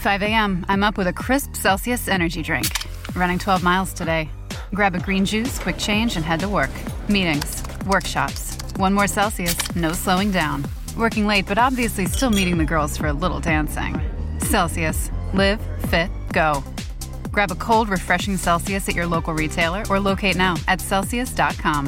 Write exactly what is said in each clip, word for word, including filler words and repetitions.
five a.m., I'm up with a crisp Celsius energy drink. Running twelve miles today. Grab a green juice, quick change, and head to work. Meetings, workshops. One more Celsius, no slowing down. Working late, but obviously still meeting the girls for a little dancing. Celsius. Live, fit, go. Grab a cold, refreshing Celsius at your local retailer or locate now at Celsius dot com.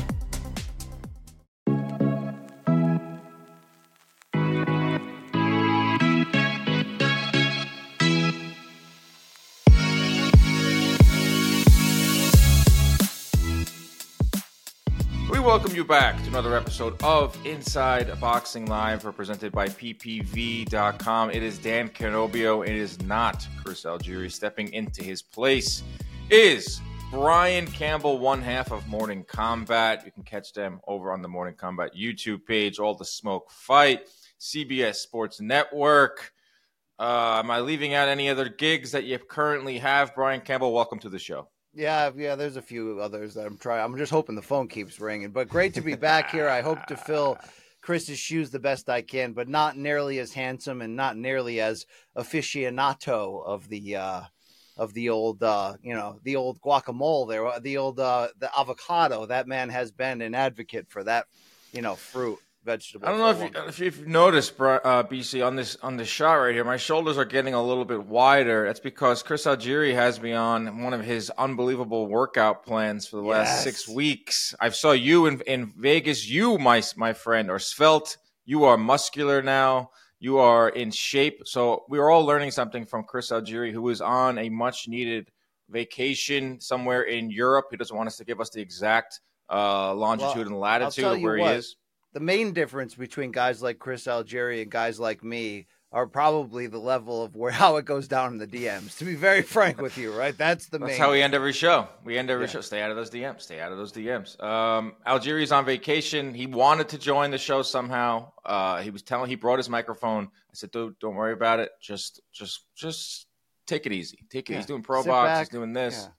Welcome you back to another episode of Inside Boxing Live, presented by P P V dot com. It is Dan Canobio. It is not Chris Algieri. Stepping into his place is Brian Campbell, one half of Morning Combat. You can catch them over on the Morning Combat YouTube page. All the Smoke Fight, C B S Sports Network. Uh, am I leaving out any other gigs that you currently have? Brian Campbell, welcome to the show. Yeah, yeah, there's a few others that I'm trying. I'm just hoping the phone keeps ringing. But great to be back here. I hope to fill Chris's shoes the best I can, but not nearly as handsome and not nearly as aficionado of the uh, of the old, uh, you know, the old guacamole there, the old uh, the avocado. That man has been an advocate for that, you know, fruit. Vegetable. I don't know if, you, if you've noticed, uh, B C, on this on this shot right here, my shoulders are getting a little bit wider. That's because Chris Algieri has me on one of his unbelievable workout plans for the last yes. six weeks. I saw you in, in Vegas. You, my my friend, are svelte. You are muscular now. You are in shape. So we are all learning something from Chris Algieri, who is on a much-needed vacation somewhere in Europe. He doesn't want us to give us the exact uh, longitude well, and latitude of where what. he is. The main difference between guys like Chris Algieri and guys like me are probably the level of where how it goes down in the D Ms. To be very frank with you, right? That's the That's main. how we end every show. We end every yeah. show. Stay out of those D Ms. Stay out of those D Ms. Um, Algieri's on vacation. He wanted to join the show somehow. Uh, he was telling. He brought his microphone. I said, "Dude, don't worry about it. Just, just, just take it easy. Take it. Yeah. He's doing pro Sit box. back. He's doing this." Yeah.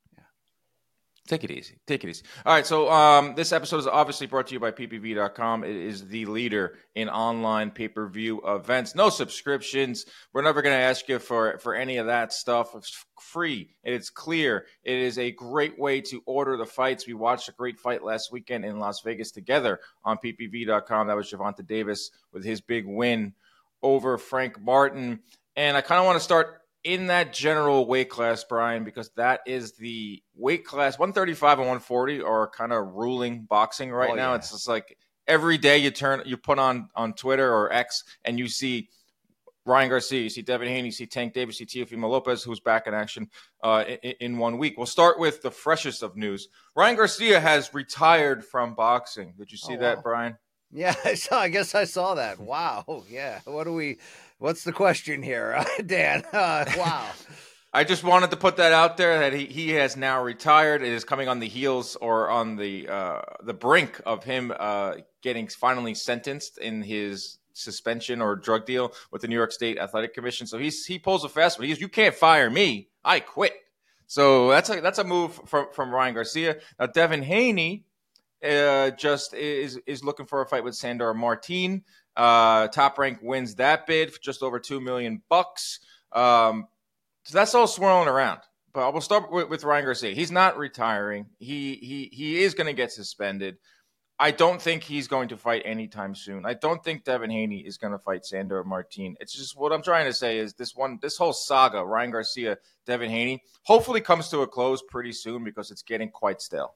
Take it easy. Take it easy. All right, so um, this episode is obviously brought to you by P P V dot com. It is the leader in online pay-per-view events. No subscriptions. We're never going to ask you for, for any of that stuff. It's free. It's clear. It is a great way to order the fights. We watched a great fight last weekend in Las Vegas together on P P V dot com. That was Gervonta Davis with his big win over Frank Martin. And I kind of want to start in that general weight class, Brian, because that is the weight class. one thirty-five and one forty are kind of ruling boxing right oh, now. Yeah. It's just like every day you turn, you put on, on Twitter or X and you see Ryan Garcia, you see Devin Haney, you see Tank Davis, you see Teofimo Lopez, who's back in action uh, in, in one week. We'll start with the freshest of news. Ryan Garcia has retired from boxing. Did you see oh, that, wow. Brian? Yeah, I saw. I guess I saw that. Wow. Yeah. What do we? What's the question here, uh, Dan? Uh, wow. I just wanted to put that out there that he, he has now retired. It is coming on the heels or on the uh, the brink of him uh, getting finally sentenced in his suspension or drug deal with the New York State Athletic Commission. So he's he pulls a fast one. He goes, "You can't fire me. I quit." So that's a that's a move from from Ryan Garcia. Now Devin Haney uh, just is is looking for a fight with Sandor Martin. Uh, Top Rank wins that bid for just over two million bucks. Um, so that's all swirling around. But we'll start with, with Ryan Garcia. He's not retiring. He he he is going to get suspended. I don't think he's going to fight anytime soon. I don't think Devin Haney is going to fight Sandor Martin. It's just what I'm trying to say is this one, this whole saga, Ryan Garcia, Devin Haney, hopefully comes to a close pretty soon because it's getting quite stale.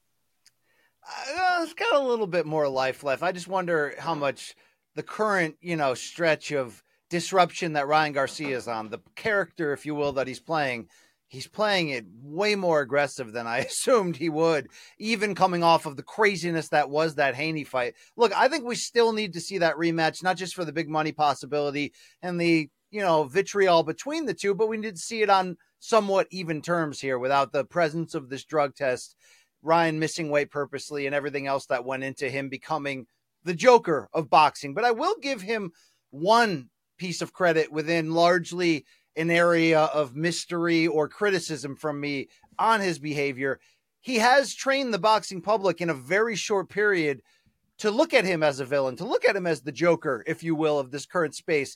Uh, it's got a little bit more life left. I just wonder how much the current, you know, stretch of disruption that Ryan Garcia is on, the character, if you will, that he's playing, he's playing it way more aggressive than I assumed he would, even coming off of the craziness that was that Haney fight. Look, I think we still need to see that rematch, not just for the big money possibility and the, you know, vitriol between the two, but we need to see it on somewhat even terms here without the presence of this drug test, Ryan missing weight purposely and everything else that went into him becoming the Joker of boxing. But I will give him one piece of credit within largely an area of mystery or criticism from me on his behavior. He has trained the boxing public in a very short period to look at him as a villain, to look at him as the Joker, if you will, of this current space.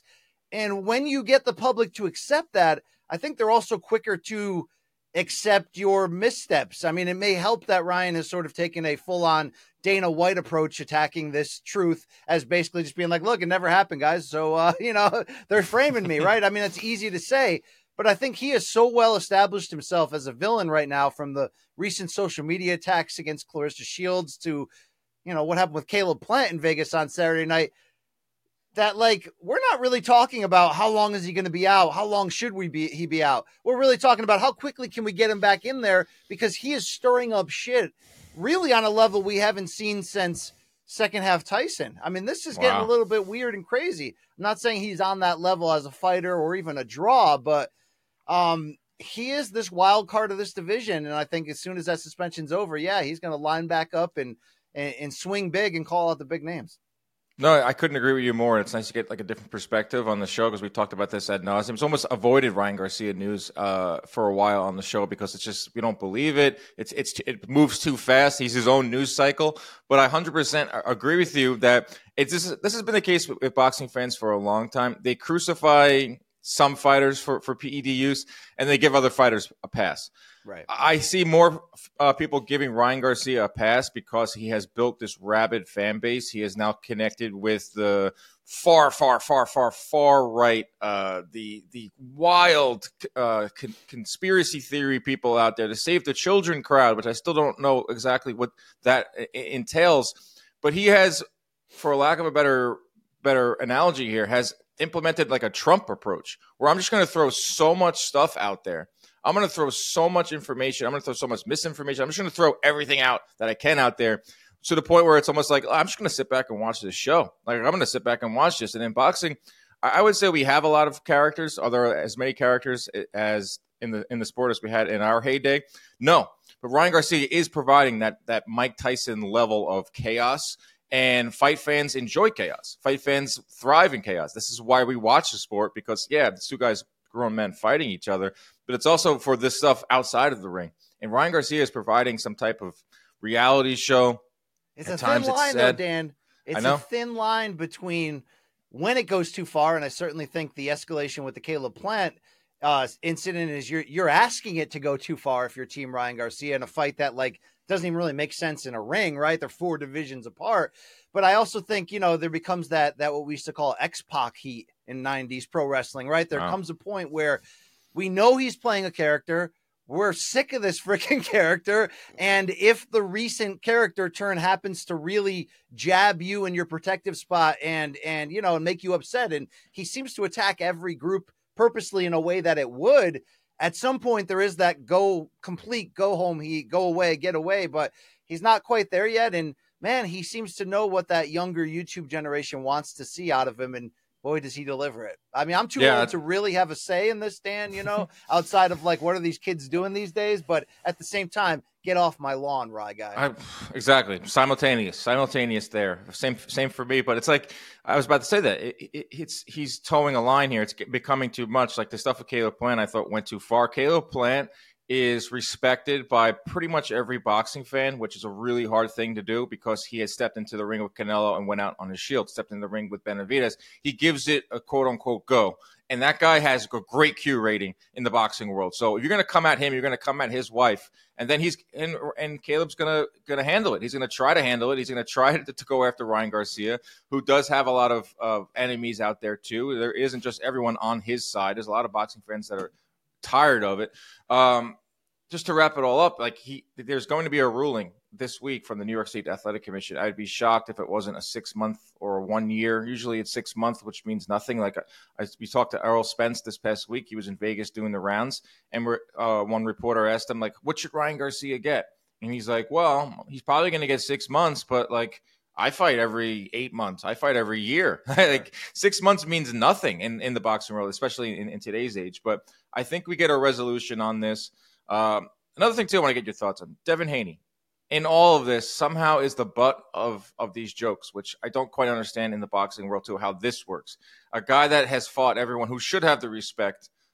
And when you get the public to accept that, I think they're also quicker to accept your missteps. I mean, it may help that Ryan has sort of taken a full-on Dana White approach, attacking this truth as basically just being like, look, it never happened, guys. So, uh, you know, they're framing me, right? I mean, it's easy to say, but I think he has so well established himself as a villain right now, from the recent social media attacks against Clarissa Shields to, you know, what happened with Caleb Plant in Vegas on Saturday night, that, like, we're not really talking about how long is he going to be out? How long should we be he be out? We're really talking about how quickly can we get him back in there, because he is stirring up shit really on a level we haven't seen since second half Tyson. I mean, this is getting Wow. a little bit weird and crazy. I'm not saying he's on that level as a fighter or even a draw, but um, he is this wild card of this division. And I think as soon as that suspension's over, yeah, he's going to line back up and, and, and swing big and call out the big names. No, I couldn't agree with you more. It's nice to get like a different perspective on the show, because we talked about this ad nauseum. It's almost avoided Ryan Garcia news uh, for a while on the show, because it's just, we don't believe it. It's it's it moves too fast. He's his own news cycle. But I one hundred percent agree with you that it's this, this has been the case with, with boxing fans for a long time. They crucify some fighters for, for P E D use, and they give other fighters a pass. Right. I see more uh, people giving Ryan Garcia a pass because he has built this rabid fan base. He is now connected with the far, far, far, far, far right, uh, the the wild uh, con- conspiracy theory people out there, to save the children crowd, which I still don't know exactly what that I- entails. But he has, for lack of a better better analogy here, has implemented like a Trump approach, where I'm just going to throw so much stuff out there. I'm going to throw so much information. I'm going to throw so much misinformation. I'm just going to throw everything out that I can out there, to the point where it's almost like, oh, I'm just going to sit back and watch this show. Like, I'm going to sit back and watch this. And in boxing, I would say we have a lot of characters. Are there as many characters as in the in the sport as we had in our heyday? No. But Ryan Garcia is providing that that Mike Tyson level of chaos. And fight fans enjoy chaos. Fight fans thrive in chaos. This is why we watch the sport, because, yeah, the two guys, grown men fighting each other, but it's also for this stuff outside of the ring. And Ryan Garcia is providing some type of reality show. It's At a thin times it's line, though, said- Dan. It's I know. a thin line between when it goes too far, and I certainly think the escalation with the Caleb Plant uh, incident is you're you're asking it to go too far if you're Team Ryan Garcia in a fight that, like, doesn't even really make sense in a ring, right? They're four divisions apart. But I also think, you know, there becomes that that what we used to call X-Pac heat in nineties pro wrestling, right? There Wow. comes a point where we know he's playing a character. We're sick of this freaking character. And if the recent character turn happens to really jab you in your protective spot and, and, you know, and make you upset, and he seems to attack every group purposely in a way that it would, at some point there is that go complete, go home, he go away, get away, but he's not quite there yet. And man, he seems to know what that younger YouTube generation wants to see out of him. And boy, does he deliver it. I mean, I'm too Yeah. old to really have a say in this, Dan, you know, outside of like, what are these kids doing these days? But at the same time, get off my lawn, Rye guy. I, exactly. Simultaneous, simultaneous there. Same, same for me. But it's like, I was about to say that it, it, it's, he's towing a line here. It's becoming too much. Like the stuff with Caleb Plant, I thought went too far. Caleb Plant is respected by pretty much every boxing fan, which is a really hard thing to do, because he has stepped into the ring with Canelo and went out on his shield, stepped in the ring with Benavidez. He gives it a quote unquote go. And that guy has a great Q rating in the boxing world. So if you're going to come at him, you're going to come at his wife, and then he's and and Caleb's going to going to handle it. He's going to try to handle it. He's going to try to, to go after Ryan Garcia, who does have a lot of, of enemies out there too. There isn't just everyone on his side. There's a lot of boxing fans that are tired of it. Um, just to wrap it all up, like he, there's going to be a ruling this week from the New York State Athletic Commission. I'd be shocked if it wasn't a six month or a one year. Usually it's six months, which means nothing. Like I, we talked to Errol Spence this past week. He was in Vegas doing the rounds, and we're, uh, one reporter asked him, like, what should Ryan Garcia get? And he's like, well, he's probably going to get six months, but like, I fight every eight months. I fight every year. Like six months means nothing in, in the boxing world, especially in, in today's age. But I think we get a resolution on this. Um, another thing too, I want to get your thoughts on Devin Haney. In all of this, somehow is the butt of, of these jokes, which I don't quite understand in the boxing world too, how this works. A guy that has fought everyone, who should have the respect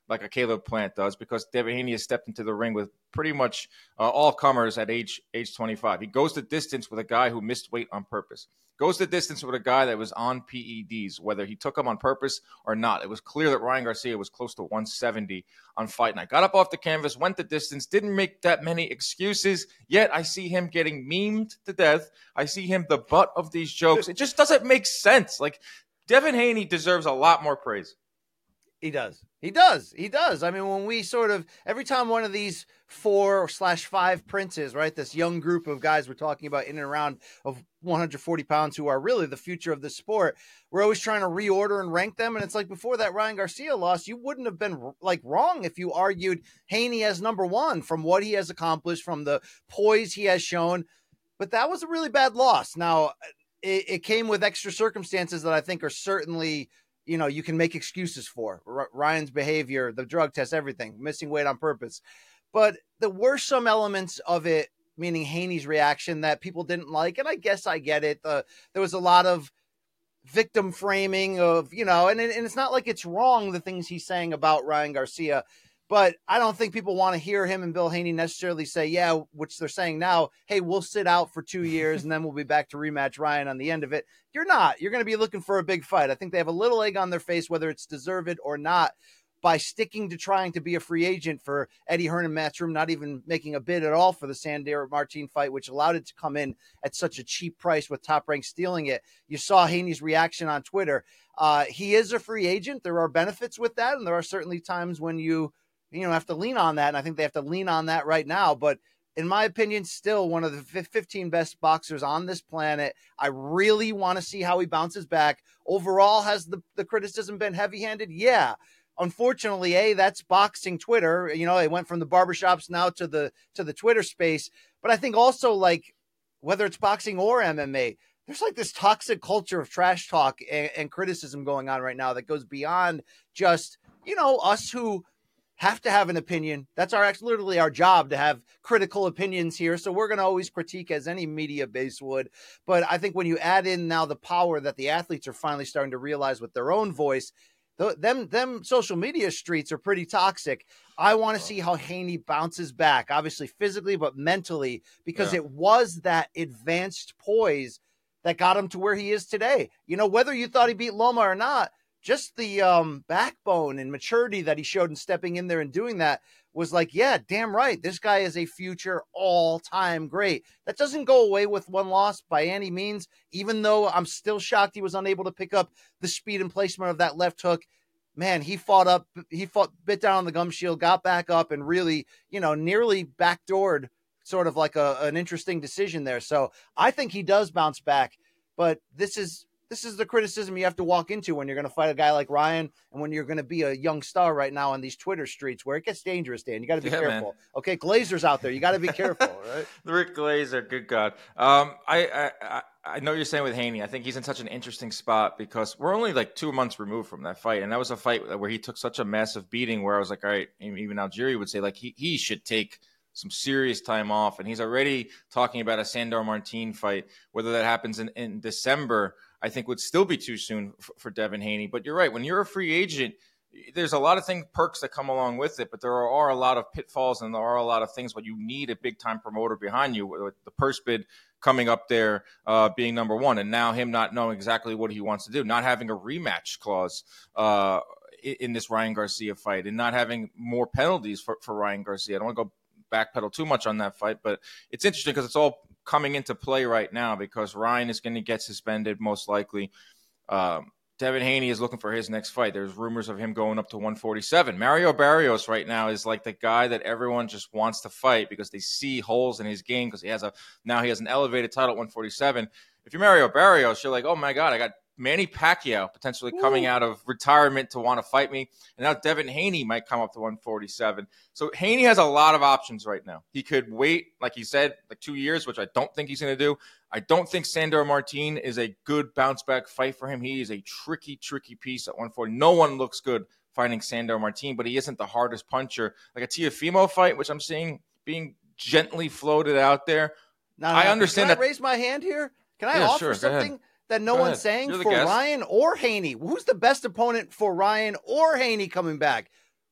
like a Caleb Plant does, because Devin Haney has stepped into the ring with pretty much uh, all comers at age age twenty-five. He goes the distance with a guy who missed weight on purpose. Goes the distance with a guy that was on P E Ds, whether he took them on purpose or not. It was clear that Ryan Garcia was close to one seventy on fight night. Got up off the canvas, went the distance, didn't make that many excuses, yet I see him getting memed to death. I see him the butt of these jokes. It just doesn't make sense. Like, Devin Haney deserves a lot more praise. He does. He does. He does. I mean, when we sort of, every time one of these four slash five princes, right, this young group of guys we're talking about in and around of one hundred forty pounds who are really the future of the sport, we're always trying to reorder and rank them. And it's like, before that Ryan Garcia loss, you wouldn't have been like wrong if you argued Haney as number one from what he has accomplished, from the poise he has shown. But that was a really bad loss. Now, it, it came with extra circumstances that I think are certainly, you know, you can make excuses for. R- Ryan's behavior, the drug test, everything, missing weight on purpose. But there were some elements of it, meaning Haney's reaction, that people didn't like. And I guess I get it. Uh, there was a lot of victim framing of, you know, and, and it's not like it's wrong, the things he's saying about Ryan Garcia. But I don't think people want to hear him and Bill Haney necessarily say, yeah, which they're saying now, hey, we'll sit out for two years and then we'll be back to rematch Ryan on the end of it. You're not. You're going to be looking for a big fight. I think they have a little egg on their face, whether it's deserved or not, by sticking to trying to be a free agent for Eddie Hearn and Matchroom, not even making a bid at all for the Sandor Martin fight, which allowed it to come in at such a cheap price with Top Rank stealing it. You saw Haney's reaction on Twitter. Uh, he is a free agent. There are benefits with that, and there are certainly times when you, you know, have to lean on that, and I think they have to lean on that right now. But in my opinion, still one of the fifteen best boxers on this planet. I really want to see how he bounces back. Overall, has the, the criticism been heavy-handed? Yeah. Unfortunately, A, that's boxing Twitter. You know, it went from the barbershops now to the to the Twitter space. But I think also, like, whether it's boxing or M M A, there's like this toxic culture of trash talk and, and criticism going on right now that goes beyond just, you know, us who have to have an opinion. That's our literally our job, to have critical opinions here. So we're going to always critique, as any media base would. But I think when you add in now the power that the athletes are finally starting to realize with their own voice, th- them, them social media streets are pretty toxic. I want to see how Haney bounces back, obviously physically, but mentally, because yeah. it was that advanced poise that got him to where he is today. You know, whether you thought he beat Loma or not, just the um, backbone and maturity that he showed in stepping in there and doing that was like, yeah, damn right. This guy is a future all-time great. That doesn't go away with one loss by any means, even though I'm still shocked he was unable to pick up the speed and placement of that left hook. Man, he fought up, he fought, bit down on the gum shield, got back up, and really, you know, nearly backdoored sort of like a, an interesting decision there. So I think he does bounce back, but this is, This is the criticism you have to walk into when you're going to fight a guy like Ryan, and when you're going to be a young star right now on these Twitter streets where it gets dangerous, Dan. You got to be yeah, careful. Man. Okay, Glazer's out there. You got to be careful, right? Rick Glazer, good God. Um, I, I I know you're saying with Haney, I think he's in such an interesting spot because we're only like two months removed from that fight, and that was a fight where he took such a massive beating where I was like, all right, even Algieri would say like he he should take some serious time off, and he's already talking about a Sandor Martin fight. Whether that happens in, in December, I think would still be too soon for, for Devin Haney. But you're right. When you're a free agent, there's a lot of things, perks that come along with it, but there are, are a lot of pitfalls and there are a lot of things when you need a big time promoter behind you, with the purse bid coming up there, uh, being number one. And now him not knowing exactly what he wants to do, not having a rematch clause, uh, in, in this Ryan Garcia fight, and not having more penalties for, for Ryan Garcia. I don't want to go backpedal too much on that fight, but it's interesting because it's all coming into play right now because Ryan is going to get suspended most likely. Um, Devin Haney is looking for his next fight. There's rumors of him going up to one forty-seven. Mario Barrios right now is like the guy that everyone just wants to fight because they see holes in his game because he has a now he has an elevated title at one forty-seven. If you're Mario Barrios, you're like, oh my God, I got Manny Pacquiao potentially coming Ooh. out of retirement to want to fight me. And now Devin Haney might come up to one forty-seven. So Haney has a lot of options right now. He could wait, like he said, like two years, which I don't think he's going to do. I don't think Sandor Martin is a good bounce back fight for him. He is a tricky, tricky piece at one forty. No one looks good fighting Sandor Martin, but he isn't the hardest puncher. Like a Teofimo fight, which I'm seeing being gently floated out there. Now, I understand can that. I raise my hand here? Can I yeah, offer sure, something that no Go one's ahead. saying You're the for guest. Ryan or Haney? Who's the best opponent for Ryan or Haney coming back?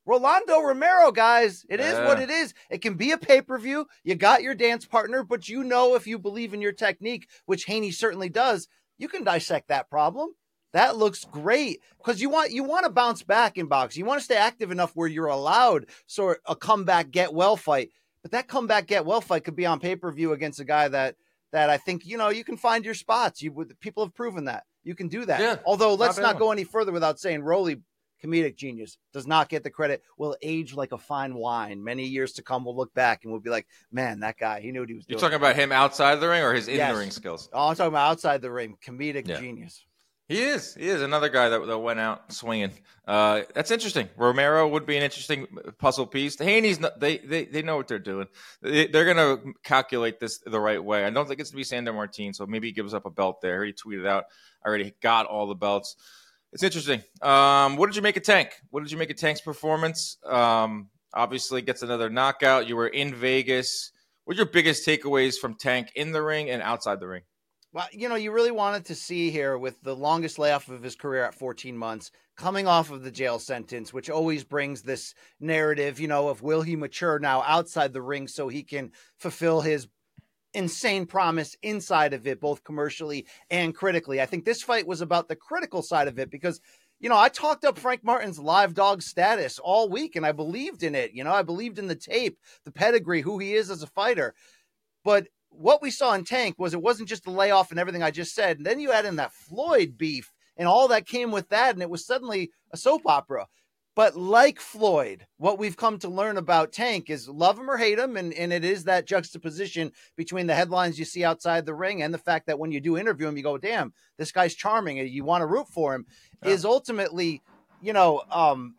Rolando Romero, guys. It is Yeah. what it is. It can be a pay-per-view. You got your dance partner, but you know if you believe in your technique, which Haney certainly does, you can dissect that problem. That looks great because you want you want to bounce back in boxing. You want to stay active enough where you're allowed sort of a comeback get well fight. But that comeback get well fight could be on pay-per-view against a guy that that I think, you know, you can find your spots. You people have proven that. You can do that. Yeah, Although let's not not bad go any further without saying Rolly, comedic genius, does not get the credit, will age like a fine wine. Many years to come, we'll look back and we'll be like, man, that guy, he knew what he was doing. You're talking about him outside the ring or his Yes. in-the-ring skills? Oh, I'm talking about outside the ring. Comedic Yeah. genius. He is. He is another guy that, that went out swinging. Uh, that's interesting. Romero would be an interesting puzzle piece. The Haney's, not, they, they they know what they're doing. They, they're going to calculate this the right way. I don't think it's going to be Sandor Martin, so maybe he gives up a belt there. He tweeted out, I already got all the belts. It's interesting. Um, what did you make of Tank? What did you make of Tank's performance? Um, obviously, gets another knockout. You were in Vegas. What are your biggest takeaways from Tank in the ring and outside the ring? Well, you know, you really wanted to see here with the longest layoff of his career at fourteen months, coming off of the jail sentence, which always brings this narrative, you know, of will he mature now outside the ring so he can fulfill his insane promise inside of it, both commercially and critically. I think this fight was about the critical side of it because, you know, I talked up Frank Martin's live dog status all week and I believed in it. You know, I believed in the tape, the pedigree, who he is as a fighter. But what we saw in Tank was it wasn't just the layoff and everything I just said. And then you add in that Floyd beef and all that came with that. And it was suddenly a soap opera. But like Floyd, what we've come to learn about Tank is love him or hate him. And, and it is that juxtaposition between the headlines you see outside the ring and the fact that when you do interview him, you go, damn, this guy's charming and you want to root for him. Yeah. Is ultimately, you know, um,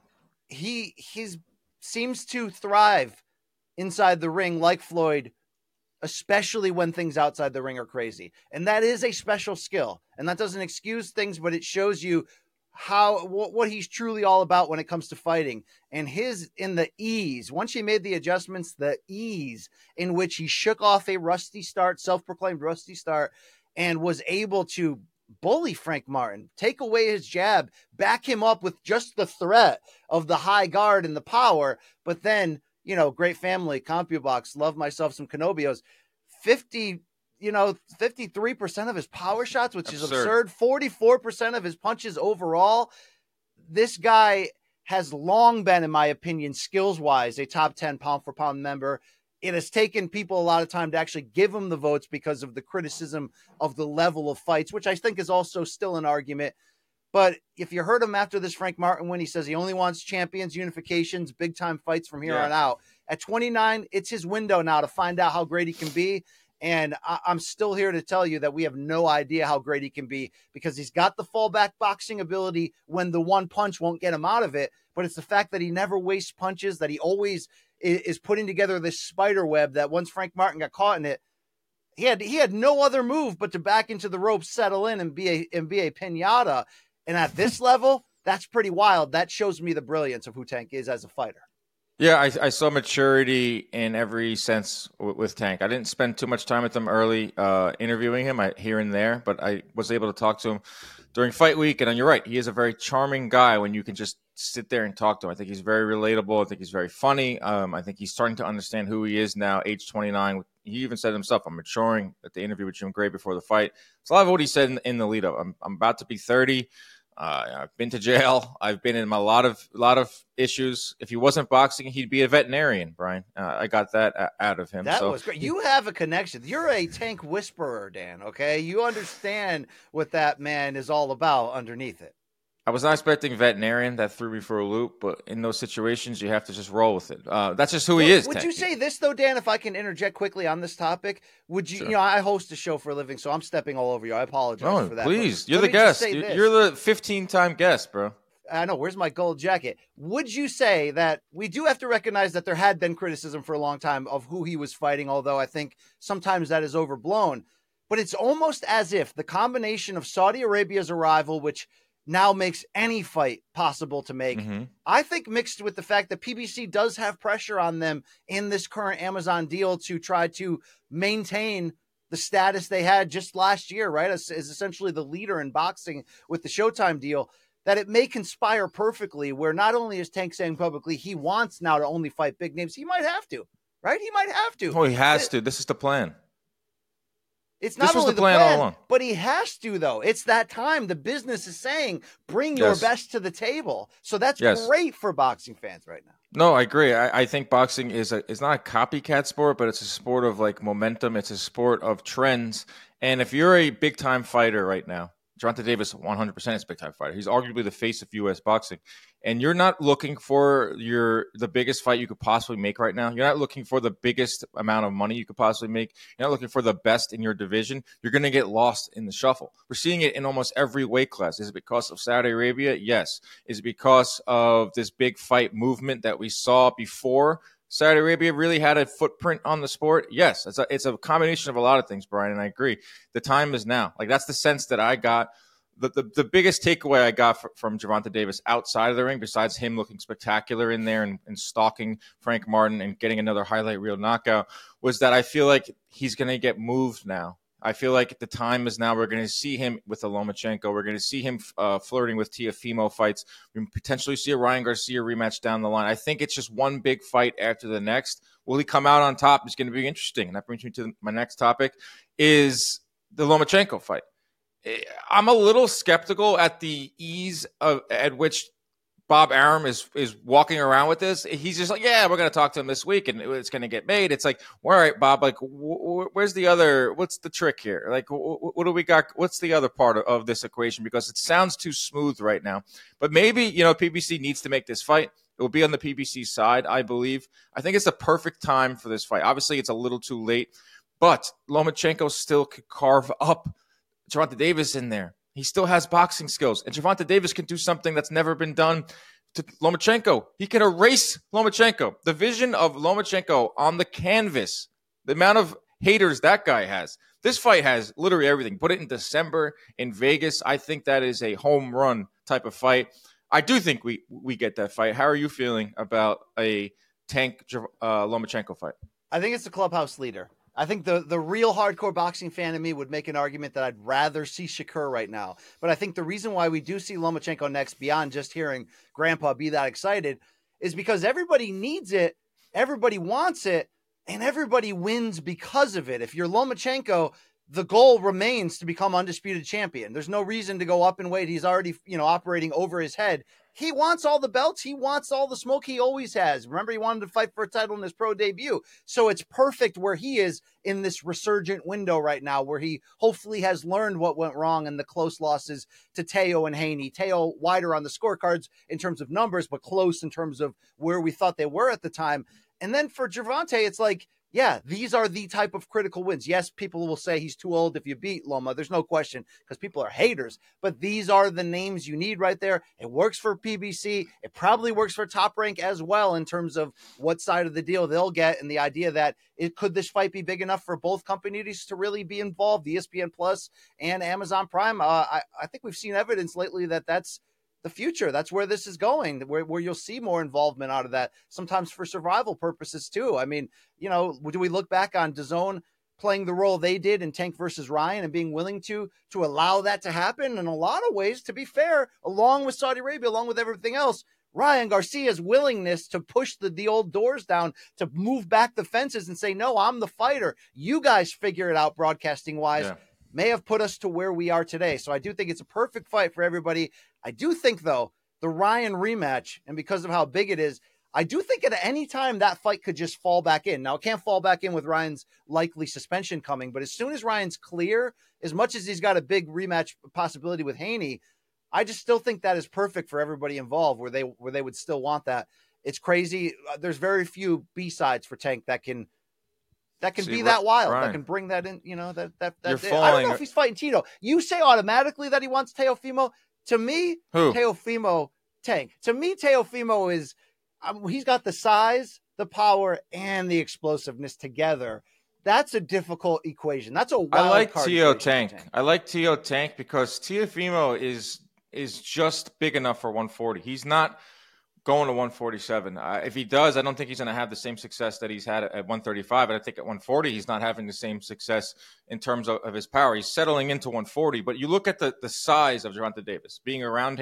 he he's seems to thrive inside the ring like Floyd, especially when things outside the ring are crazy. And that is a special skill. And that doesn't excuse things, but it shows you how what, what he's truly all about when it comes to fighting. And his in the ease, once he made the adjustments, the ease in which he shook off a rusty start, self-proclaimed rusty start, and was able to bully Frank Martin, take away his jab, back him up with just the threat of the high guard and the power. But then, you know, great family, CompuBox, love myself some Kenobios, fifty, you know, fifty-three percent of his power shots, which absurd. is absurd, forty-four percent of his punches overall. This guy has long been, in my opinion, skills-wise, a top ten pound-for-pound member. It has taken people a lot of time to actually give him the votes because of the criticism of the level of fights, which I think is also still an argument. But if you heard him after this Frank Martin win, he says he only wants champions, unifications, big-time fights from here yeah. on out. At twenty-nine, it's his window now to find out how great he can be. And I- I'm still here to tell you that we have no idea how great he can be because he's got the fallback boxing ability when the one punch won't get him out of it. But it's the fact that he never wastes punches, that he always is putting together this spider web that once Frank Martin got caught in it, he had he had no other move but to back into the ropes, settle in, and be a and be a pinata. And at this level, that's pretty wild. That shows me the brilliance of who Tank is as a fighter. Yeah, I, I saw maturity in every sense with, with Tank. I didn't spend too much time with him early uh, interviewing him I, here and there, but I was able to talk to him during fight week. And you're right, he is a very charming guy when you can just sit there and talk to him. I think he's very relatable. I think he's very funny. Um, I think he's starting to understand who he is now, age twenty-nine. He even said himself, I'm maturing at the interview with Jim Gray before the fight. It's a lot of what he said in, in the lead up. I'm, I'm about to be thirty. Uh, I've been to jail. I've been in a lot of lot of issues. If he wasn't boxing, he'd be a veterinarian, Brian. Uh, I got that a- out of him. That so. was great. You have a connection. You're a Tank whisperer, Dan, okay? You understand what that man is all about underneath it. I was not expecting veterinarian. That threw me for a loop, but in those situations, you have to just roll with it. Uh, that's just who well, he is. Would Tank. you say this, though, Dan, if I can interject quickly on this topic? Would you, sure. you know, I host a show for a living, so I'm stepping all over you. I apologize oh, for that. Please, you're the guest. You're, you're the fifteen-time guest, bro. I know. Where's my gold jacket? Would you say that we do have to recognize that there had been criticism for a long time of who he was fighting, although I think sometimes that is overblown. But it's almost as if the combination of Saudi Arabia's arrival, which now makes any fight possible to make. Mm-hmm. I think mixed with the fact that P B C does have pressure on them in this current Amazon deal to try to maintain the status they had just last year, right? As, as essentially the leader in boxing with the Showtime deal. that it may conspire perfectly where not only is Tank saying publicly he wants now to only fight big names, he might have to, right? He might have to. Oh, he has it, to. This is the plan. It's not this was only the plan, the plan all along. but he has to, though. It's that time. The business is saying, bring your Yes. best to the table. So that's Yes. great for boxing fans right now. No, I agree. I, I think boxing is a is not a copycat sport, but it's a sport of like momentum. It's a sport of trends. And if you're a big time fighter right now, Gervonta Davis, one hundred percent is a big time fighter. He's arguably the face of U S boxing. And you're not looking for your the biggest fight you could possibly make right now. You're not looking for the biggest amount of money you could possibly make. You're not looking for the best in your division. You're going to get lost in the shuffle. We're seeing it in almost every weight class. Is it because of Saudi Arabia? Yes. Is it because of this big fight movement that we saw before Saudi Arabia really had a footprint on the sport? Yes. It's a, it's a combination of a lot of things, Brian, and I agree. The time is now. Like, that's the sense that I got. The, the, the biggest takeaway I got for, from Gervonta Davis outside of the ring, besides him looking spectacular in there and, and stalking Frank Martin and getting another highlight reel knockout, was that I feel like he's going to get moved now. I feel like the time is now. We're going to see him with the Lomachenko. We're going to see him uh, flirting with Teofimo fights. We can potentially see a Ryan Garcia rematch down the line. I think it's just one big fight after the next. Will he come out on top? It's going to be interesting. And that brings me to my next topic, is the Lomachenko fight. I'm a little skeptical at the ease of at which Bob Arum is is walking around with this. He's just like, yeah, we're going to talk to him this week and it's going to get made. It's like, all right, Bob, like, wh- where's the other, what's the trick here? Like, wh- what do we got? What's the other part of, of this equation? Because it sounds too smooth right now. But maybe, you know, P B C needs to make this fight. It will be on the P B C side, I believe. I think it's the perfect time for this fight. Obviously, it's a little too late, but Lomachenko still could carve up Gervonta Davis in there. He still has boxing skills. And Gervonta Davis can do something that's never been done to Lomachenko. He can erase Lomachenko. The vision of Lomachenko on the canvas, the amount of haters that guy has. This fight has literally everything. Put it in December in Vegas. I think that is a home run type of fight. I do think we, we get that fight. How are you feeling about a Tank uh, Lomachenko fight? I think it's the clubhouse leader. I think the, the real hardcore boxing fan in me would make an argument that I'd rather see Shakur right now. But I think the reason why we do see Lomachenko next, beyond just hearing Grandpa be that excited, is because everybody needs it, everybody wants it, and everybody wins because of it. If you're Lomachenko, the goal remains to become undisputed champion. There's no reason to go up in weight. He's already, you know, operating over his head. He wants all the belts. He wants all the smoke he always has. Remember, he wanted to fight for a title in his pro debut. So it's perfect where he is in this resurgent window right now, where he hopefully has learned what went wrong in the close losses to Teo and Haney. Teo wider on the scorecards in terms of numbers, but close in terms of where we thought they were at the time. And then for Gervonta, it's like, yeah, these are the type of critical wins. Yes, people will say he's too old if you beat Loma. There's no question, because people are haters. But these are the names you need right there. It works for P B C. It probably works for Top Rank as well in terms of what side of the deal they'll get, and the idea that it could this fight be big enough for both companies to really be involved, E S P N Plus and Amazon Prime. Uh, I, I think we've seen evidence lately that that's the future. That's where this is going, where, where you'll see more involvement out of that, sometimes for survival purposes too. I mean, you know, do we look back on DAZN playing the role they did in Tank versus Ryan and being willing to to allow that to happen? In a lot of ways, to be fair, along with Saudi Arabia, along with everything else, Ryan Garcia's willingness to push the, the old doors down, to move back the fences and say, no, I'm the fighter. You guys figure it out broadcasting wise. Yeah. May have put us to where we are today. So I do think it's a perfect fight for everybody. I do think, though, the Ryan rematch, and because of how big it is, I do think at any time that fight could just fall back in. Now, it can't fall back in with Ryan's likely suspension coming, but as soon as Ryan's clear, as much as he's got a big rematch possibility with Haney, I just still think that is perfect for everybody involved, where they where they would still want that. It's crazy. There's very few B-sides for Tank that can That can See, be that wild. Ryan. That can bring that in, you know, that, that, that, falling... I don't know if he's fighting Tito. You say automatically that he wants Teofimo. To me, Who? Teofimo, Tank. To me, Teofimo is, um, he's got the size, the power, and the explosiveness together. That's a difficult equation. That's a wild I like card Teo Tank. Tank. I like Teo Tank because Teofimo is is just big enough for one forty. He's not going to one forty-seven. Uh, if he does, I don't think he's going to have the same success that he's had at, at one thirty-five. And I think at one forty, he's not having the same success in terms of, of his power. He's settling into one forty. But you look at the, the size of Gervonta Davis, being around him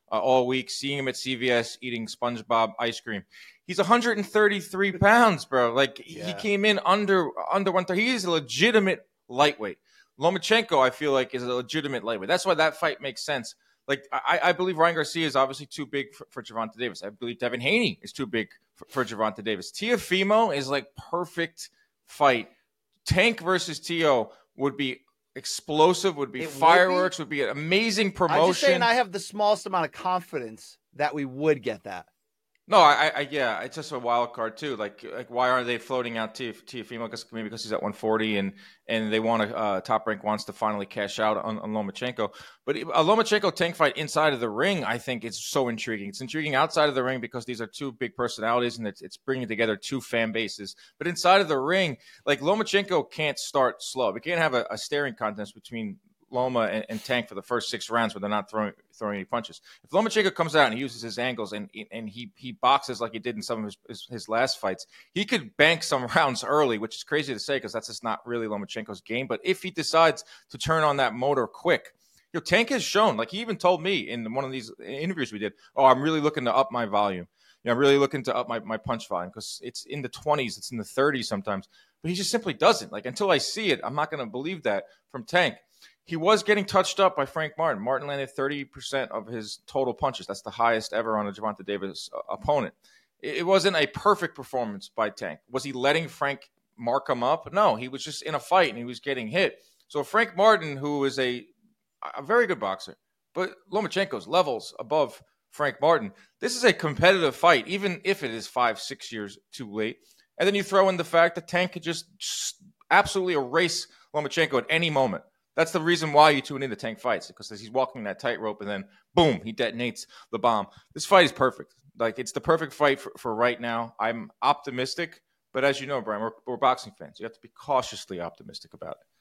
uh, all week, seeing him at C V S eating SpongeBob ice cream. He's one hundred thirty-three pounds, bro. Like yeah. he came in under under one thirty. He is a legitimate lightweight. Lomachenko, I feel like, is a legitimate lightweight. That's why that fight makes sense. Like I, I believe Ryan Garcia is obviously too big for, for Gervonta Davis. I believe Devin Haney is too big for, for Gervonta Davis. Teofimo is like perfect fight. Tank versus T O would be explosive, would be it fireworks, would be, would be an amazing promotion. I'm just saying I have the smallest amount of confidence that we would get that. No, I, I, yeah, it's just a wild card too. Like, like why aren't they floating out Teofimo? Because maybe because he's at one forty, and and they want to uh, Top Rank wants to finally cash out on, on Lomachenko. But a Lomachenko Tank fight inside of the ring, I think, is so intriguing. It's intriguing outside of the ring because these are two big personalities, and it's it's bringing together two fan bases. But inside of the ring, like Lomachenko can't start slow. We can't have a, a staring contest between Loma and, and Tank for the first six rounds where they're not throwing throwing any punches. If Lomachenko comes out and he uses his angles and and he he boxes like he did in some of his, his, his last fights, he could bank some rounds early, which is crazy to say because that's just not really Lomachenko's game. But if he decides to turn on that motor quick, you know, Tank has shown, like he even told me in one of these interviews we did, oh, I'm really looking to up my volume. You know, I'm really looking to up my, my punch volume because it's in the twenties, it's in the thirties sometimes. But he just simply doesn't. Like until I see it, I'm not going to believe that from Tank. He was getting touched up by Frank Martin. Martin landed thirty percent of his total punches. That's the highest ever on a Gervonta Davis uh, opponent. It, it wasn't a perfect performance by Tank. Was he letting Frank mark him up? No, he was just in a fight and he was getting hit. So Frank Martin, who is a, a very good boxer, but Lomachenko's levels above Frank Martin, this is a competitive fight, even if it is five, six years too late. And then you throw in the fact that Tank could just, just absolutely erase Lomachenko at any moment. That's the reason why you tune into Tank fights, because he's walking that tightrope and then, boom, he detonates the bomb. This fight is perfect. Like, it's the perfect fight for, for right now. I'm optimistic, but as you know, Brian, we're, we're boxing fans. You have to be cautiously optimistic about it.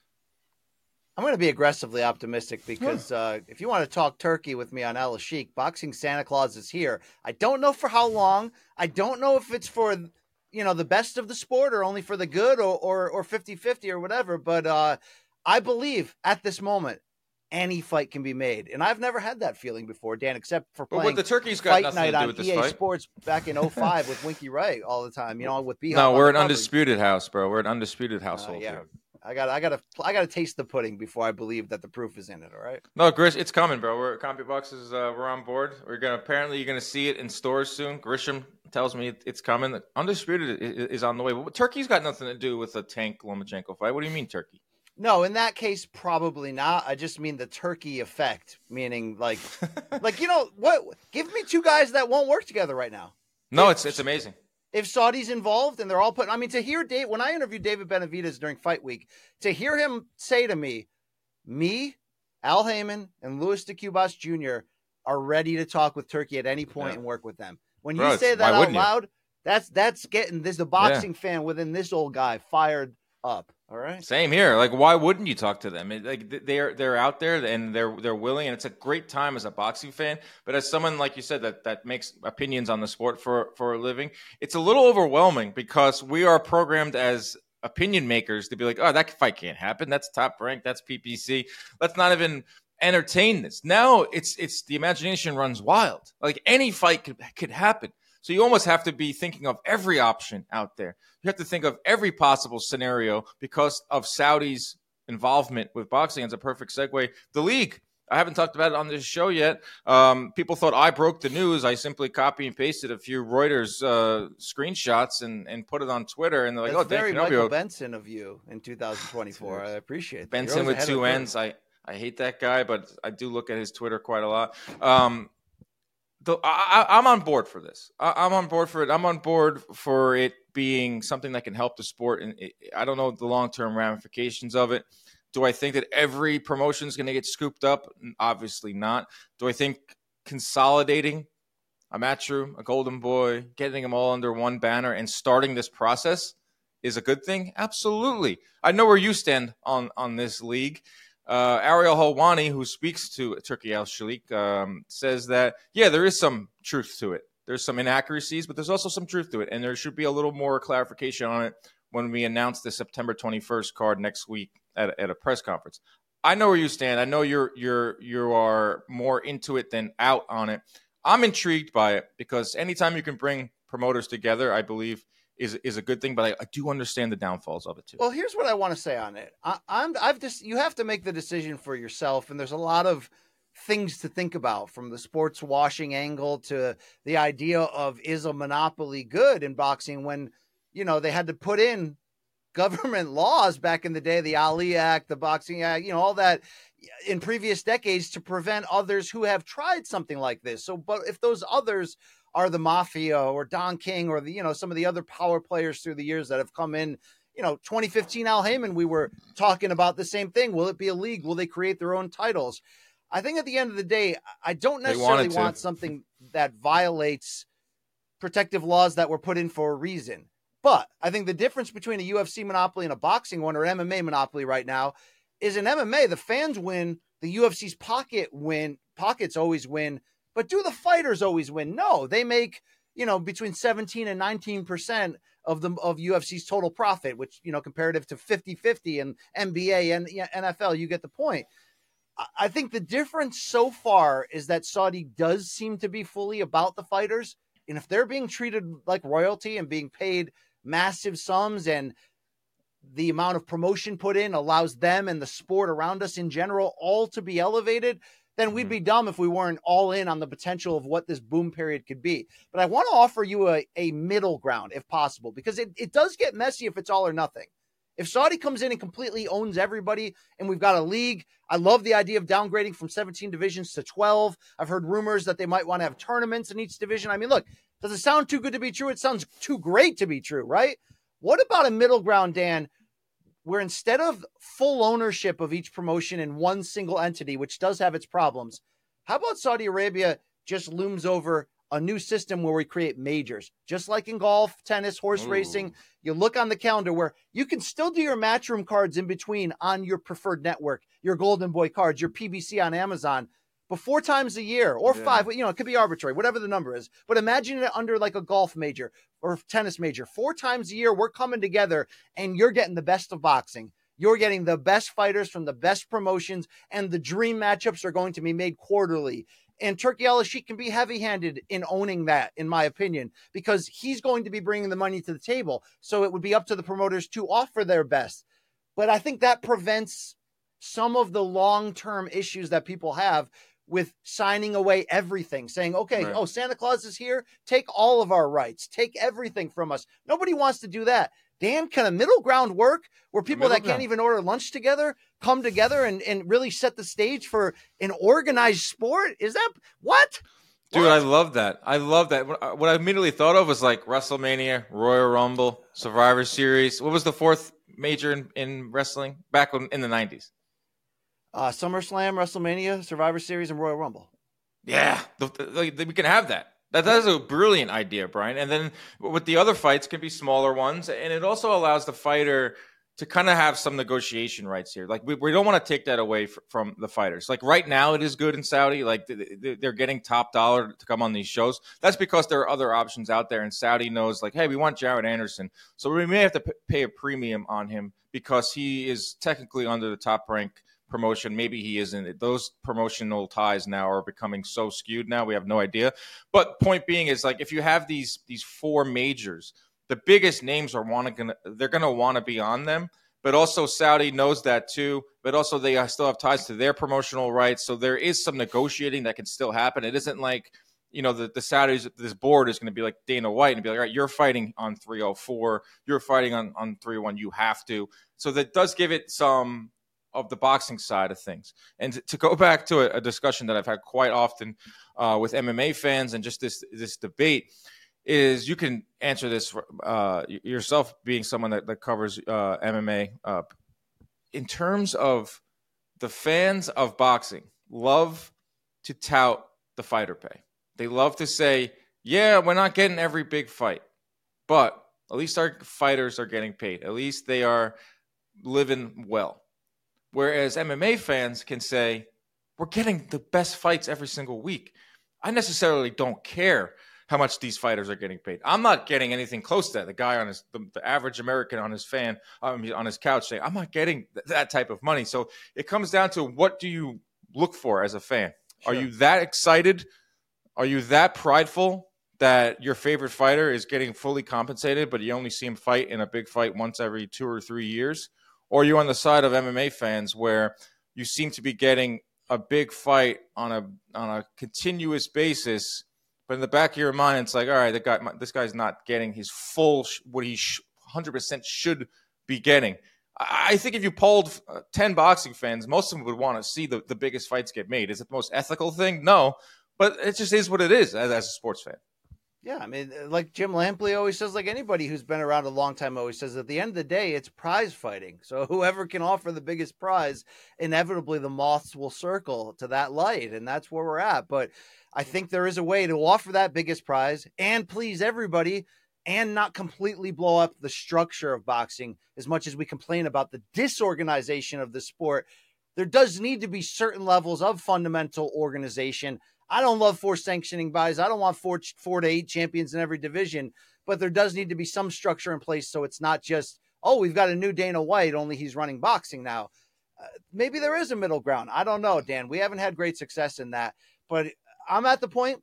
I'm going to be aggressively optimistic because uh, if you want to talk turkey with me on El Sheik, Boxing Santa Claus is here. I don't know for how long. I don't know if it's for, you know, the best of the sport or only for the good or or, or fifty-fifty or whatever, but uh, I believe at this moment, any fight can be made. And I've never had that feeling before, Dan, except for playing but the turkey's got Fight Night to do on with this E A fight. Sports back in oh five with Winky Wright all the time, you know, with B. No, we're an undisputed house, bro. We're an undisputed household. Uh, yeah. Here. I got I got to I got to taste the pudding before I believe that the proof is in it, all right? No, Grish, it's coming, bro. We're CompuBox is uh, we're on board. We're going to apparently you're going to see it in stores soon. Grisham tells me it's coming. Undisputed is on the way. But Turkey's got nothing to do with the Tank Lomachenko fight. What do you mean, Turkey? No, in that case, probably not. I just mean the turkey effect, meaning like, like you know what? Give me two guys that won't work together right now. No, if, it's it's amazing. If Saudi's involved and they're all putting, I mean, to hear Dave when I interviewed David Benavidez during Fight Week, to hear him say to me, "Me, Al Heyman, and Louis De Cubas Junior are ready to talk with Turkey at any point yeah. and work with them." When Bro, you say that out loud, you? that's that's getting this the boxing yeah. fan within this old guy fired up. All right. Same here. Like, why wouldn't you talk to them? It, like, they're they're out there and they're they're willing, and it's a great time as a boxing fan. But as someone like you said that that makes opinions on the sport for for a living, it's a little overwhelming because we are programmed as opinion makers to be like, oh, that fight can't happen. That's Top Rank. That's P P C. Let's not even entertain this. Now it's it's the imagination runs wild. Like any fight could could happen. So you almost have to be thinking of every option out there. You have to think of every possible scenario because of Saudi's involvement with boxing. It's a perfect segue. The league. I haven't talked about it on this show yet. Um, people thought I broke the news. I simply copy and pasted a few Reuters uh, screenshots and, and put it on Twitter. And they're like, That's "Oh, very Dan Canobbio. Michael Benson of you in two thousand twenty-four. I appreciate that. Benson with two N's. I, I hate that guy, but I do look at his Twitter quite a lot. Um, The, I, I'm on board for this. I, I'm on board for it. I'm on board for it being something that can help the sport. And it, I don't know the long-term ramifications of it. Do I think that every promotion is going to get scooped up? Obviously not. Do I think consolidating a Matchroom, a Golden Boy, getting them all under one banner and starting this process is a good thing? Absolutely. I know where you stand on, on this league. Uh, Ariel Helwani, who speaks to Turki Al-Sheik, um, says that, yeah, there is some truth to it. There's some inaccuracies, but there's also some truth to it. And there should be a little more clarification on it when we announce the September twenty-first card next week at, at a press conference. I know where you stand. I know you're you're you are more into it than out on it. I'm intrigued by it because anytime you can bring promoters together, I believe is is a good thing. But I, I do understand the downfalls of it too. Well, here's what I want to say on it. I, I'm I've just you have to make the decision for yourself, and there's a lot of things to think about, from the sports washing angle to the idea of, is a monopoly good in boxing, when, you know, they had to put in government laws back in the day, the Ali Act, the Boxing Act, you know, all that in previous decades to prevent others who have tried something like this. So, but if those others are the mafia or Don King or the, you know, some of the other power players through the years that have come in, you know, twenty fifteen Al Heyman, we were talking about the same thing. Will it be a league? Will they create their own titles? I think at the end of the day, I don't necessarily want something that violates protective laws that were put in for a reason. But I think the difference between a U F C monopoly and a boxing one, or M M A monopoly right now, is in M M A, the fans win, the U F C's pocket win, pockets always win, but do the fighters always win? No, they make, you know, between seventeen and nineteen percent of the of U F C's total profit, which, you know, comparative to fifty fifty and N B A and N F L, you get the point. I think the difference so far is that Saudi does seem to be fully about the fighters. And if they're being treated like royalty and being paid massive sums, and the amount of promotion put in allows them and the sport around us in general all to be elevated, then we'd be dumb if we weren't all in on the potential of what this boom period could be. But I want to offer you a, a middle ground if possible, because it, it does get messy if it's all or nothing. If Saudi comes in and completely owns everybody and we've got a league, I love the idea of downgrading from seventeen divisions to twelve. I've heard rumors that they might want to have tournaments in each division. I mean, look, does it sound too good to be true? It sounds too great to be true, right? What about a middle ground, Dan, where instead of full ownership of each promotion in one single entity, which does have its problems, how about Saudi Arabia just looms over a new system where we create majors, just like in golf, tennis, horse Ooh. racing. You look on the calendar where you can still do your matchroom cards in between on your preferred network, your Golden Boy cards, your P B C on Amazon, but four times a year or yeah. five, you know, it could be arbitrary, whatever the number is. But imagine it under like a golf major or tennis major. Four times a year, we're coming together and you're getting the best of boxing. You're getting the best fighters from the best promotions, and the dream matchups are going to be made quarterly. And Turki Al-Sheikh can be heavy-handed in owning that, in my opinion, because he's going to be bringing the money to the table. So it would be up to the promoters to offer their best. But I think that prevents some of the long-term issues that people have with signing away everything, saying, okay, right. oh, Santa Claus is here. Take all of our rights. Take everything from us. Nobody wants to do that. Dan, can a middle ground work where people that can't even order lunch together come together and, and really set the stage for an organized sport? Is that what? Dude, what? I love that. I love that. What I immediately thought of was like WrestleMania, Royal Rumble, Survivor Series. What was the fourth major in, in wrestling back in the nineties? Uh, SummerSlam, WrestleMania, Survivor Series, and Royal Rumble. Yeah, the, the, the, we can have that. That that is a brilliant idea, Brian. And then with the other fights can be smaller ones, and it also allows the fighter to kind of have some negotiation rights here. Like we, we don't want to take that away f- from the fighters. Like right now, it is good in Saudi. Like they're getting top dollar to come on these shows. That's because there are other options out there, and Saudi knows, like, hey, we want Jared Anderson, so we may have to p- pay a premium on him because he is technically under the top rank promotion. Maybe he isn't. Those promotional ties now are becoming so skewed now, we have no idea. But point being is, like, if you have these these four majors, the biggest names are want to they're going to want to be on them. But also Saudi knows that too. But also they still have ties to their promotional rights, so there is some negotiating that can still happen. It isn't like, you know, the, the Saudis, this board is going to be like Dana White and be like, all right, you're fighting on three oh four, you're fighting on on three oh one, you have to. So that does give it some of the boxing side of things. And to, to go back to a, a discussion that I've had quite often uh, with M M A fans and just this this debate is, you can answer this uh, yourself, being someone that, that covers uh, M M A. Uh, in terms of the fans of boxing love to tout the fighter pay. They love to say, yeah, we're not getting every big fight, but at least our fighters are getting paid. At least they are living well. Whereas M M A fans can say, we're getting the best fights every single week. I necessarily don't care how much these fighters are getting paid. I'm not getting anything close to that. The guy on his, the, the average American on his fan, um, on his couch saying, I'm not getting th- that type of money. So it comes down to, what do you look for as a fan? Sure. Are you that excited? Are you that prideful that your favorite fighter is getting fully compensated, but you only see him fight in a big fight once every two or three years? Or are you on the side of M M A fans where you seem to be getting a big fight on a on a continuous basis, but in the back of your mind, it's like, all right, the guy, this guy's not getting his full, what he sh- one hundred percent should be getting. I think if you polled uh, ten boxing fans, most of them would want to see the, the biggest fights get made. Is it the most ethical thing? No, but it just is what it is as, as a sports fan. Yeah, I mean, like Jim Lampley always says, like anybody who's been around a long time always says, at the end of the day, it's prize fighting. So whoever can offer the biggest prize, inevitably the moths will circle to that light, and that's where we're at. But I think there is a way to offer that biggest prize and please everybody and not completely blow up the structure of boxing as much as we complain about the disorganization of the sport. There does need to be certain levels of fundamental organization. I don't love four sanctioning bodies. I don't want four, four to eight champions in every division, but there does need to be some structure in place so it's not just, oh, we've got a new Dana White, only he's running boxing now. Uh, maybe there is a middle ground. I don't know, Dan. We haven't had great success in that, but I'm at the point,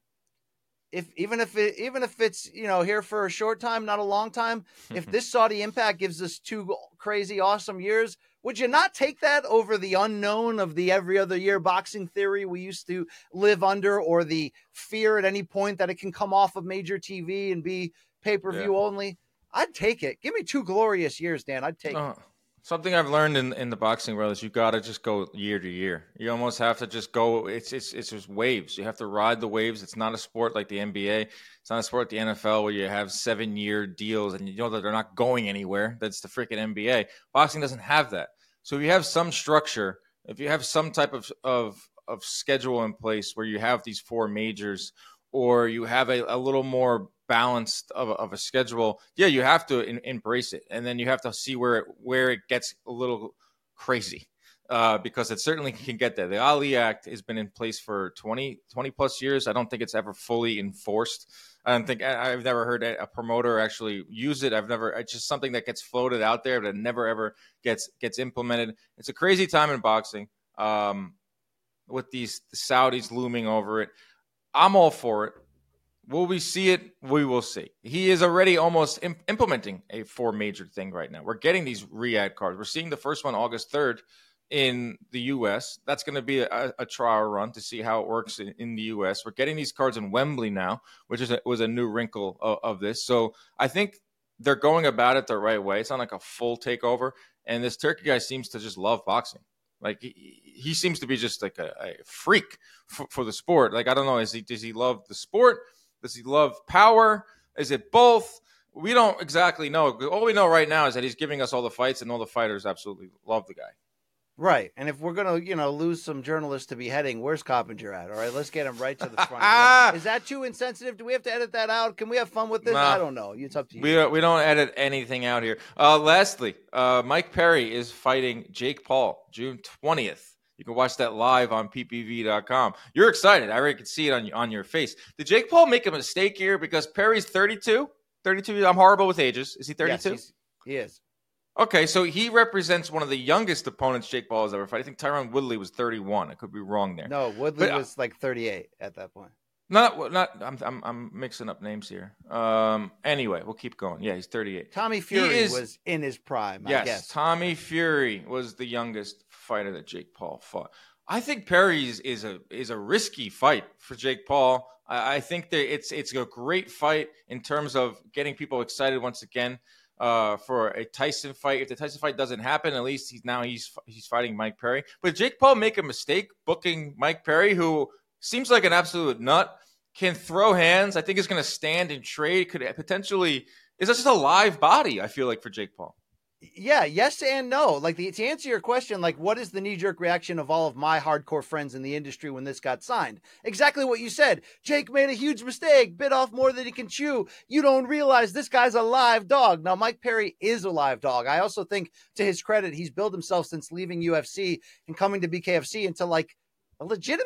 if even if it, even if it's, you know, here for a short time, not a long time, if this Saudi Impact gives us two crazy, awesome years, would you not take that over the unknown of the every other year boxing theory we used to live under, or the fear at any point that it can come off of major T V and be pay-per-view yeah. only? I'd take it. Give me two glorious years, Dan. I'd take uh, it. Something I've learned in, in the boxing world is you got to just go year to year. You almost have to just go. It's it's it's just waves. You have to ride the waves. It's not a sport like the N B A. It's not a sport like the N F L where you have seven year deals and you know that they're not going anywhere. That's the freaking N B A. Boxing doesn't have that. So if you have some structure, if you have some type of of of schedule in place where you have these four majors, or you have a, a little more balanced of a, of a schedule, yeah, you have to in, embrace it, and then you have to see where it, where it gets a little crazy, uh, because it certainly can get there. The Ali Act has been in place for twenty, twenty plus years. I don't think it's ever fully enforced. I don't think I, I've never heard a promoter actually use it. I've never. It's just something that gets floated out there, but it never ever gets gets implemented. It's a crazy time in boxing, um, with these Saudis looming over it. I'm all for it. Will we see it? We will see. He is already almost imp- implementing a four major thing right now. We're getting these Riyadh cards. We're seeing the first one August third in the U S. That's going to be a, a trial run to see how it works in, in the U S. We're getting these cards in Wembley now, which is a, was a new wrinkle of, of this. So I think they're going about it the right way. It's not like a full takeover. And this Turkey guy seems to just love boxing. Like he, he seems to be just like a, a freak for, for the sport. Like, I don't know. Is he, does he love the sport? Does he love power? Is it both? We don't exactly know. All we know right now is that he's giving us all the fights, and all the fighters absolutely love the guy. Right. And if we're going to, you know, lose some journalists to beheading, where's Coppinger at? All right, let's get him right to the front. Is that too insensitive? Do we have to edit that out? Can we have fun with this? Nah, I don't know. It's up to you. We don't, we don't edit anything out here. Uh, lastly, uh, Mike Perry is fighting Jake Paul June twentieth. You can watch that live on P P V dot com. You're excited. I already can see it on, on your face. Did Jake Paul make a mistake here? Because Perry's thirty-two. thirty-two. I'm horrible with ages. Is he thirty-two? Yes, he is. Okay, so he represents one of the youngest opponents Jake Paul has ever fought. I think Tyron Woodley was thirty-one. I could be wrong there. No, Woodley but, was like thirty-eight at that point. Not, not. I'm, I'm, I'm mixing up names here. Um. Anyway, we'll keep going. Yeah, he's thirty-eight. Tommy Fury is, was in his prime. Yes, I guess. Tommy Fury was the youngest fighter that Jake Paul fought. I think Perry's is a is a risky fight for Jake Paul. I, I think that it's it's a great fight in terms of getting people excited once again uh, for a Tyson fight. If the Tyson fight doesn't happen, at least he's now he's he's fighting Mike Perry. But Jake Paul make a mistake booking Mike Perry, who seems like an absolute nut, can throw hands. I think is going to stand and trade. Could potentially is just a live body. I feel like for Jake Paul. Yeah, yes and no. Like the, to answer your question, like what is the knee-jerk reaction of all of my hardcore friends in the industry when this got signed? Exactly what you said. Jake made a huge mistake, bit off more than he can chew. You don't realize this guy's a live dog. Now, Mike Perry is a live dog. I also think, to his credit, he's built himself since leaving U F C and coming to B K F C into like a legitimate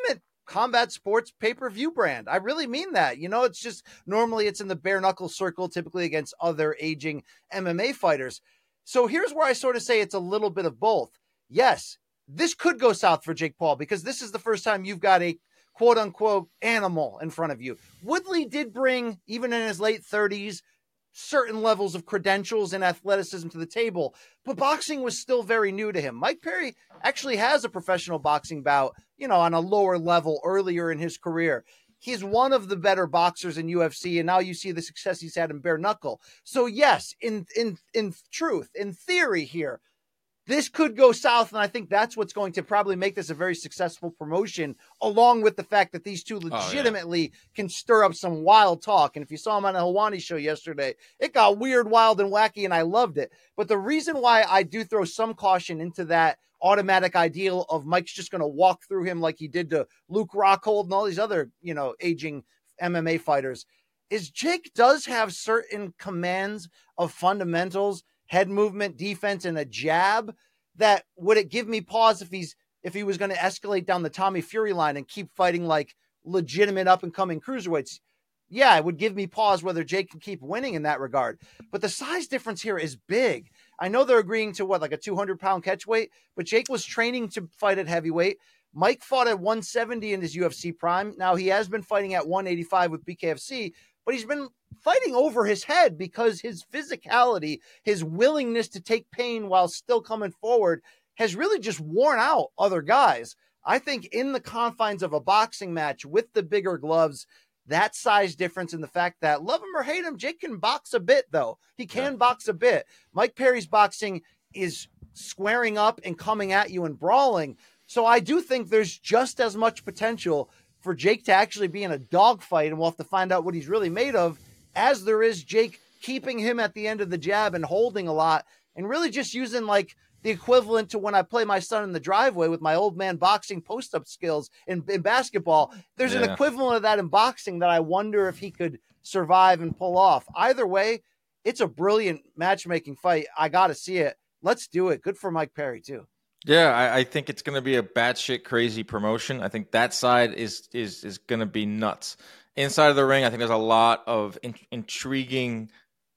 combat sports pay-per-view brand. I really mean that. You know, it's just normally it's in the bare knuckle circle, typically against other aging M M A fighters. So here's where I sort of say it's a little bit of both. Yes, this could go south for Jake Paul because this is the first time you've got a quote unquote animal in front of you. Woodley did bring, even in his late thirties, certain levels of credentials and athleticism to the table, but boxing was still very new to him. Mike Perry actually has a professional boxing bout, you know, on a lower level earlier in his career. He's one of the better boxers in U F C, and now you see the success he's had in bare knuckle. So yes, in in in truth, in theory here, this could go south, and I think that's what's going to probably make this a very successful promotion, along with the fact that these two legitimately oh, yeah. can stir up some wild talk. And if you saw him on the Helwani show yesterday, it got weird, wild, and wacky, and I loved it. But the reason why I do throw some caution into that automatic ideal of Mike's just going to walk through him like he did to Luke Rockhold and all these other, you know, aging M M A fighters is Jake does have certain commands of fundamentals, head movement, defense, and a jab that would it give me pause if he's if he was going to escalate down the Tommy Fury line and keep fighting like legitimate up and coming cruiserweights. Yeah, it would give me pause whether Jake can keep winning in that regard. But the size difference here is big. I know they're agreeing to what, like a two hundred pound catch weight, but Jake was training to fight at heavyweight. Mike fought at one seventy in his U F C prime. Now he has been fighting at one eighty-five with B K F C, but he's been fighting over his head because his physicality, his willingness to take pain while still coming forward has really just worn out other guys. I think in the confines of a boxing match with the bigger gloves, that size difference and the fact that, love him or hate him, Jake can box a bit, though. He can yeah. box a bit. Mike Perry's boxing is squaring up and coming at you and brawling. So I do think there's just as much potential for Jake to actually be in a dogfight, and we'll have to find out what he's really made of, as there is Jake keeping him at the end of the jab and holding a lot and really just using like the equivalent to when I play my son in the driveway with my old man boxing post-up skills in, in basketball. There's yeah. an equivalent of that in boxing that I wonder if he could survive and pull off. Either way, it's a brilliant matchmaking fight. I got to see it. Let's do it. Good for Mike Perry too. Yeah, I, I think it's going to be a batshit crazy promotion. I think that side is is is going to be nuts. Inside of the ring, I think there's a lot of in, intriguing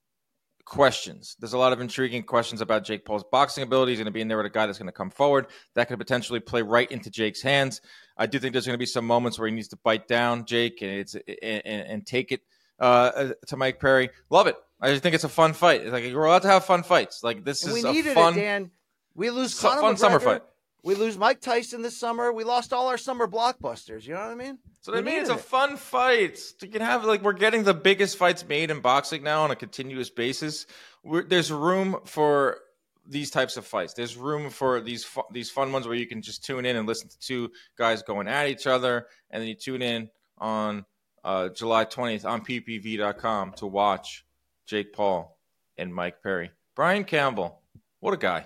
questions. There's a lot of intriguing questions about Jake Paul's boxing ability. He's going to be in there with a guy that's going to come forward. That could potentially play right into Jake's hands. I do think there's going to be some moments where he needs to bite down Jake and it's and, and take it uh, to Mike Perry. Love it. I just think it's a fun fight. It's like we're allowed to have fun fights. Like this and is we a needed fun, it, Dan. We lose su- Conor fun McGregor. summer fight. We lose Mike Tyson this summer. We lost all our summer blockbusters. You know what I mean? So that means it's a it. fun fight. You can have like we're getting the biggest fights made in boxing now on a continuous basis. We're, there's room for these types of fights. There's room for these fu- these fun ones where you can just tune in and listen to two guys going at each other, and then you tune in on uh, July twentieth on P P V dot com to watch Jake Paul and Mike Perry. Brian Campbell, what a guy.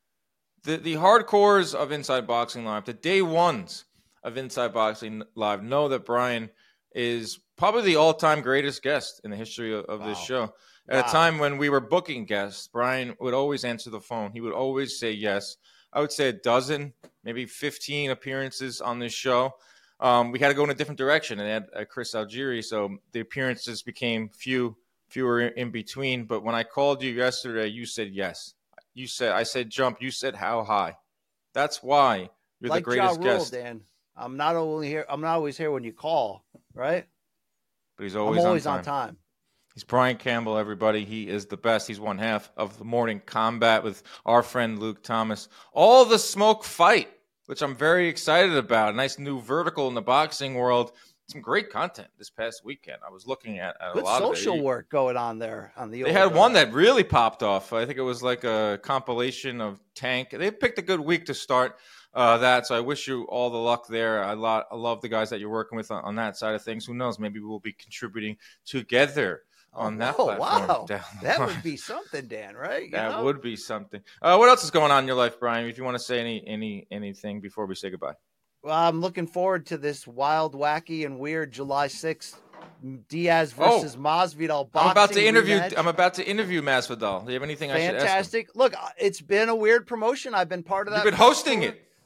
The the hardcores of Inside Boxing Live, the day ones of Inside Boxing Live, know that Brian is probably the all-time greatest guest in the history of, of wow. this show. At wow. a time when we were booking guests, Brian would always answer the phone. He would always say yes. I would say a dozen, maybe fifteen appearances on this show. Um, we had to go in a different direction and add uh, Chris Algieri, so the appearances became few, fewer in, in between. But when I called you yesterday, you said yes. You said, I said jump. You said how high. That's why you're like the greatest Ja Rule, guest. Dan. I'm not only here. I'm not always here when you call, right? But he's always, I'm always on, on time. time. He's Brian Campbell, everybody. He is the best. He's one half of the Morning Combat with our friend Luke Thomas. All the Smoke Fight, which I'm very excited about. A nice new vertical in the boxing world. Some great content this past weekend. I was looking at, at Good a lot of social it. work going on there on the. They had one that really popped off. I think it was like a compilation of Tank. They picked a good week to start uh, that. So I wish you all the luck there. I, lo- I love the guys that you're working with on, on that side of things. Who knows? Maybe we'll be contributing together on oh, that oh, platform. Wow, down that would be something, Dan. Right? You that know? would be something. Uh, what else is going on in your life, Brian? If you want to say any any anything before we say goodbye. Well, I'm looking forward to this wild, wacky, and weird July sixth Diaz versus oh, Masvidal boxing I'm about to interview. rematch. I'm about to interview Masvidal. Do you have anything I should ask him? Fantastic. Look, it's been a weird promotion. I've been part of that. You've been hosting it.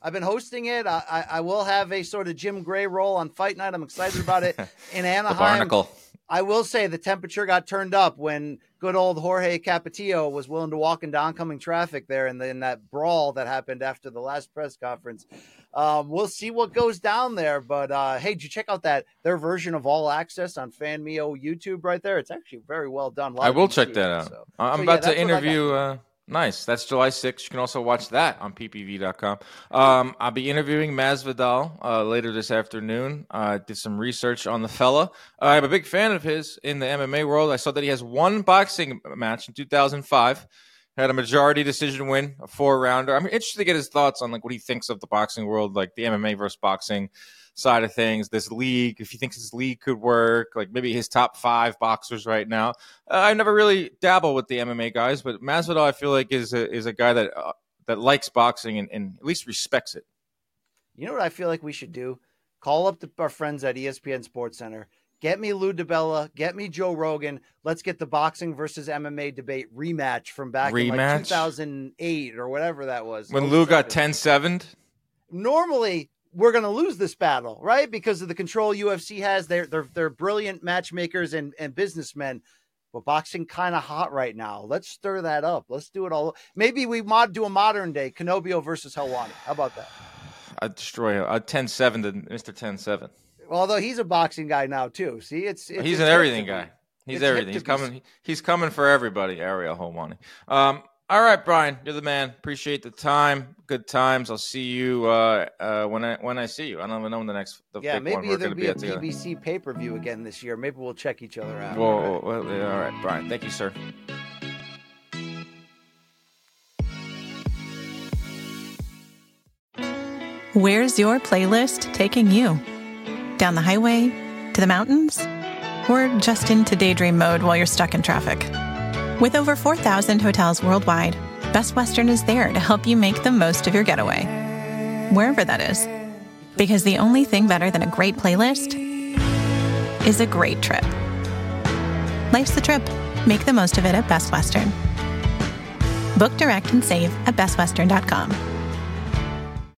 I've been hosting it. I, I, I will have a sort of Jim Gray role on Fight Night. I'm excited about it in Anaheim. The Barnacle. I will say the temperature got turned up when good old Jorge Capetillo was willing to walk into oncoming traffic there in, the, in that brawl that happened after the last press conference. Um, we'll see what goes down there. But, uh, hey, did you check out that their version of All Access on FanMio YouTube right there? It's actually very well done. I will check that out. So. I'm so, about yeah, to interview uh, – Nice. That's July sixth. You can also watch that on P P V dot com. Um, I'll be interviewing Masvidal uh, later this afternoon. I uh, did some research on the fella. Uh, I'm a big fan of his in the M M A world. I saw that he has one boxing match in two thousand five. Had a majority decision win, a four-rounder. I'm interested to get his thoughts on like what he thinks of the boxing world, like the M M A versus boxing side of things, this league, if he thinks this league could work, like maybe his top five boxers right now. Uh, I never really dabble with the M M A guys, but Masvidal I feel like is a, is a guy that uh, that likes boxing and, and at least respects it. You know what I feel like we should do? Call up the, our friends at E S P N Sports Center. Get me Lou DiBella. Get me Joe Rogan. Let's get the boxing versus M M A debate rematch from back rematch? in like two thousand eight or whatever that was. When Lou got ten seven? Normally, we're going to lose this battle, right? Because of the control U F C has. They're, they're, they're brilliant matchmakers and, and businessmen. But boxing kind of hot right now. Let's stir that up. Let's do it all. Maybe we mod do a modern day Canobio versus Helwani. How about that? I'd destroy a ten seven to Mister ten seven. Although he's a boxing guy now too. See, it's, it's he's it's an everything guy. He's it's everything. He's coming. He's coming for everybody. Ariel Helwani. Um, all right, Brian, you're the man. Appreciate the time. Good times. I'll see you uh, uh, when I when I see you. I don't even know when the next the yeah big one maybe we're there'll going be to be a at P B C pay per view again this year. Maybe we'll check each other out. Whoa, all right, well, yeah, all right, Brian. Thank you, sir. Where's your playlist taking you? Down the highway? To the mountains? Or just into daydream mode while you're stuck in traffic? With over four thousand hotels worldwide, Best Western is there to help you make the most of your getaway, wherever that is. Because the only thing better than a great playlist is a great trip. Life's the trip. Make the most of it at Best Western. Book direct and save at best western dot com.